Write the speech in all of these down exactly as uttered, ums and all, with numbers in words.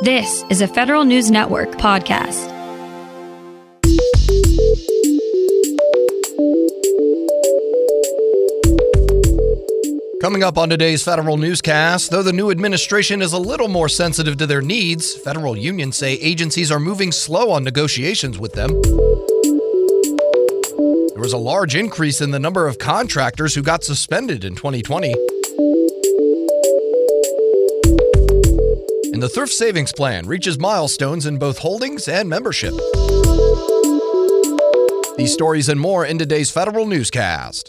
This is a Federal News Network podcast. Coming up on today's Federal Newscast, though the new administration is a little more sensitive to their needs, federal unions say agencies are moving slow on negotiations with them. There was a large increase in the number of contractors who got suspended in twenty twenty. And the Thrift Savings Plan reaches milestones in both holdings and membership. These stories and more in today's Federal Newscast.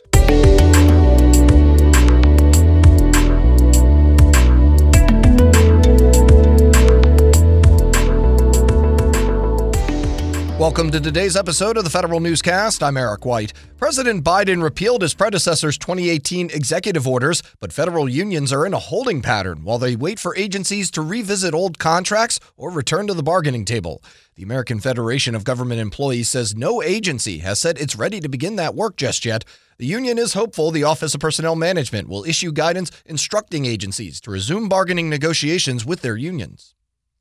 Welcome to today's episode of the Federal Newscast. I'm Eric White. President Biden repealed his predecessor's twenty eighteen executive orders, but federal unions are in a holding pattern while they wait for agencies to revisit old contracts or return to the bargaining table. The American Federation of Government Employees says no agency has said it's ready to begin that work just yet. The union is hopeful the Office of Personnel Management will issue guidance instructing agencies to resume bargaining negotiations with their unions.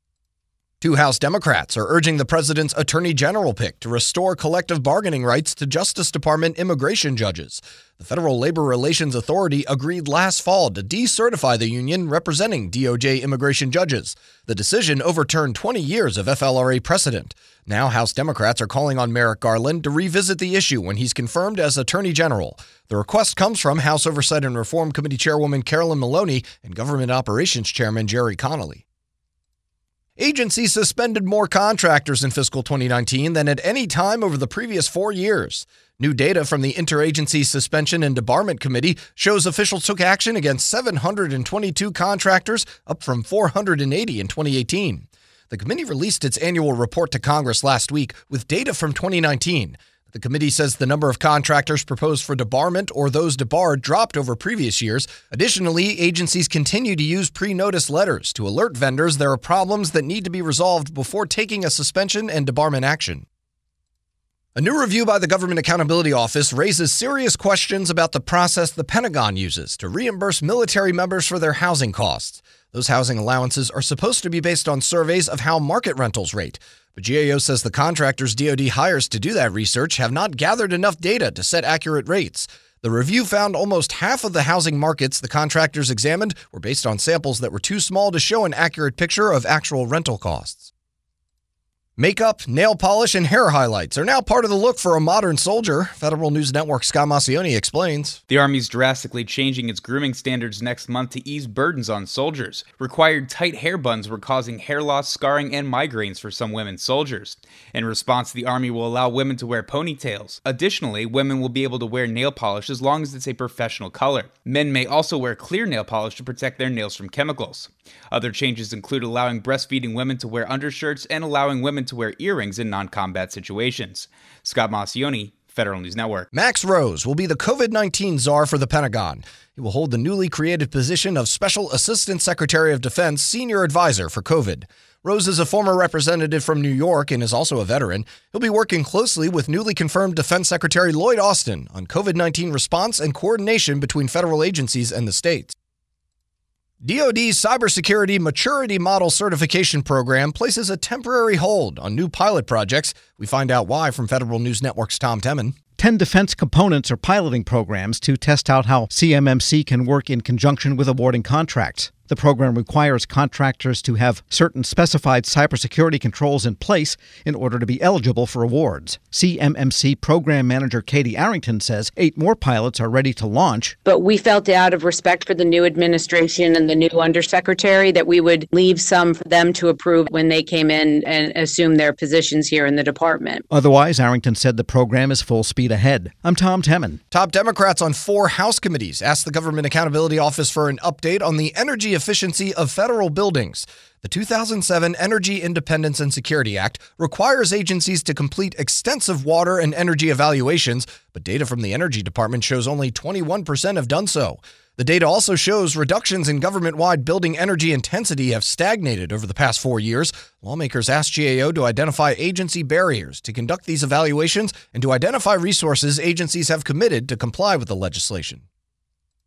Two House Democrats are urging the president's attorney general pick to restore collective bargaining rights to Justice Department immigration judges. The Federal Labor Relations Authority agreed last fall to decertify the union representing D O J immigration judges. The decision overturned twenty years of F L R A precedent. Now House Democrats are calling on Merrick Garland to revisit the issue when he's confirmed as attorney general. The request comes from House Oversight and Reform Committee Chairwoman Carolyn Maloney and Government Operations Chairman Jerry Connolly. Agencies suspended more contractors in fiscal twenty nineteen than at any time over the previous four years. New data from the Interagency Suspension and Debarment Committee shows officials took action against seven hundred twenty-two contractors, up from four hundred eighty in twenty eighteen. The committee released its annual report to Congress last week with data from twenty nineteen. The committee says the number of contractors proposed for debarment or those debarred dropped over previous years. Additionally, agencies continue to use pre-notice letters to alert vendors there are problems that need to be resolved before taking a suspension and debarment action. A new review by the Government Accountability Office raises serious questions about the process the Pentagon uses to reimburse military members for their housing costs. Those housing allowances are supposed to be based on surveys of how market rentals rate. But G A O says the contractors D O D hires to do that research have not gathered enough data to set accurate rates. The review found almost half of the housing markets the contractors examined were based on samples that were too small to show an accurate picture of actual rental costs. Makeup, nail polish, and hair highlights are now part of the look for a modern soldier. Federal News Network's Scott Maucione explains. The Army's drastically changing its grooming standards next month to ease burdens on soldiers. Required tight hair buns were causing hair loss, scarring, and migraines for some women soldiers. In response, the Army will allow women to wear ponytails. Additionally, women will be able to wear nail polish as long as it's a professional color. Men may also wear clear nail polish to protect their nails from chemicals. Other changes include allowing breastfeeding women to wear undershirts and allowing women to wear earrings in non-combat situations. Scott Maucione, Federal News Network. Max Rose will be the COVID nineteen czar for the Pentagon. He will hold the newly created position of Special Assistant Secretary of Defense Senior Advisor for COVID. Rose is a former representative from New York and is also a veteran. He'll be working closely with newly confirmed Defense Secretary Lloyd Austin on COVID nineteen response and coordination between federal agencies and the states. D O D's Cybersecurity Maturity Model Certification Program places a temporary hold on new pilot projects. We find out why from Federal News Network's Tom Temin. Ten defense components are piloting programs to test out how C M M C can work in conjunction with awarding contracts. The program requires contractors to have certain specified cybersecurity controls in place in order to be eligible for awards. C M M C Program Manager Katie Arrington says eight more pilots are ready to launch. But we felt out of respect for the new administration and the new undersecretary that we would leave some for them to approve when they came in and assume their positions here in the department. Otherwise, Arrington said the program is full speed ahead. I'm Tom Temin. Top Democrats on four House committees asked the Government Accountability Office for an update on the energy efficiency of federal buildings. The two thousand seven Energy Independence and Security Act requires agencies to complete extensive water and energy evaluations, but data from the Energy Department shows only twenty-one percent have done so. The data also shows reductions in government-wide building energy intensity have stagnated over the past four years. Lawmakers asked G A O to identify agency barriers to conduct these evaluations and to identify resources agencies have committed to comply with the legislation.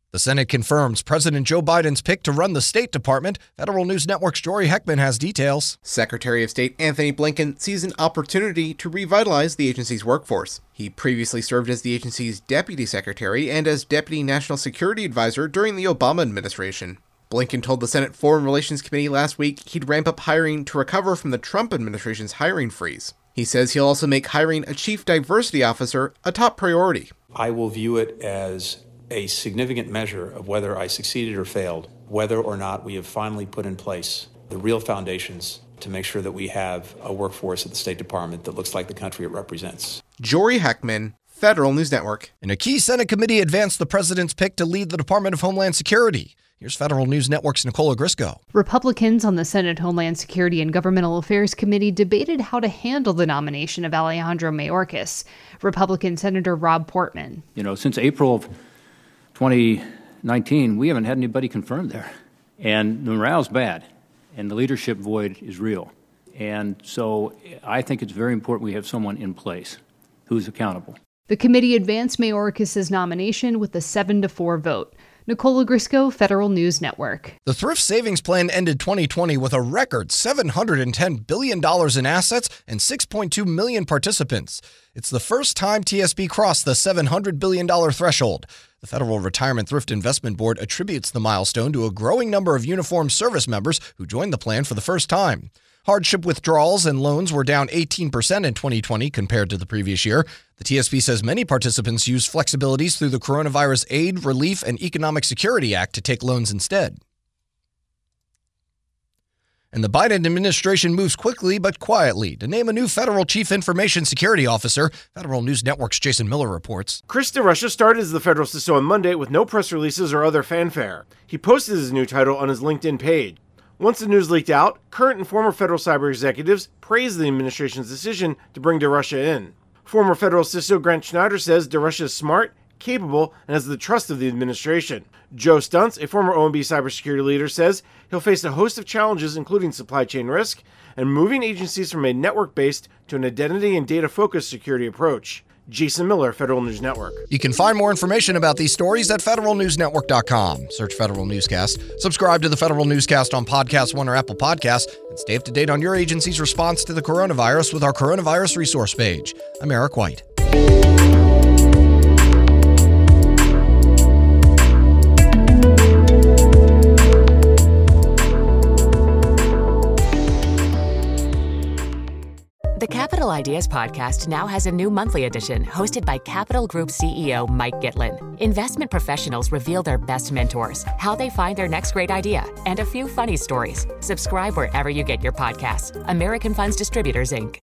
The Senate confirms President Joe Biden's pick to run the State Department. Federal News Network's Jory Heckman has details. Secretary of State Anthony Blinken sees an opportunity to revitalize the agency's workforce. He previously served as the agency's deputy secretary and as deputy national security advisor during the Obama administration. Blinken told the Senate Foreign Relations Committee last week he'd ramp up hiring to recover from the Trump administration's hiring freeze. He says he'll also make hiring a chief diversity officer a top priority. I will view it as a significant measure of whether I succeeded or failed, whether or not we have finally put in place the real foundations to make sure that we have a workforce at the State Department that looks like the country it represents. Jory Heckman, Federal News Network. And a key Senate committee advanced the president's pick to lead the Department of Homeland Security. Here's Federal News Network's Nicola Grisco. Republicans on the Senate Homeland Security and Governmental Affairs Committee debated how to handle the nomination of Alejandro Mayorkas. Republican Senator Rob Portman. You know, since April of twenty nineteen, we haven't had anybody confirmed there. And the morale's bad, and the leadership void is real. And so I think it's very important we have someone in place who's accountable. The committee advanced Mayorkas' nomination with a seven to four vote. Nicola Grisco, Federal News Network. The Thrift Savings Plan ended twenty twenty with a record seven hundred ten billion dollars in assets and six point two million participants. It's the first time T S B crossed the seven hundred billion dollars threshold. The Federal Retirement Thrift Investment Board attributes the milestone to a growing number of uniformed service members who joined the plan for the first time. Hardship withdrawals and loans were down eighteen percent in twenty twenty compared to the previous year. The T S B says many participants used flexibilities through the Coronavirus Aid, Relief, and Economic Security Act to take loans instead. And the Biden administration moves quickly but quietly to name a new federal chief information security officer. Federal News Network's Jason Miller reports. Chris DeRusha started as the federal C I S O on Monday with no press releases or other fanfare. He posted his new title on his LinkedIn page. Once the news leaked out, current and former federal cyber executives praised the administration's decision to bring DeRusha in. Former federal C I S O Grant Schneider says DeRusha is smart, capable, and has the trust of the administration. Joe Stuntz, a former O M B cybersecurity leader, says he'll face a host of challenges, including supply chain risk and moving agencies from a network-based to an identity and data-focused security approach. Jason Miller, Federal News Network. You can find more information about these stories at federal news network dot com. Search Federal Newscast. Subscribe to the Federal Newscast on Podcast One or Apple Podcasts, and stay up to date on your agency's response to the coronavirus with our coronavirus resource page. I'm Eric White. The Capital Ideas Podcast now has a new monthly edition hosted by Capital Group C E O Mike Gitlin. Investment professionals reveal their best mentors, how they find their next great idea, and a few funny stories. Subscribe wherever you get your podcasts. American Funds Distributors, Incorporated.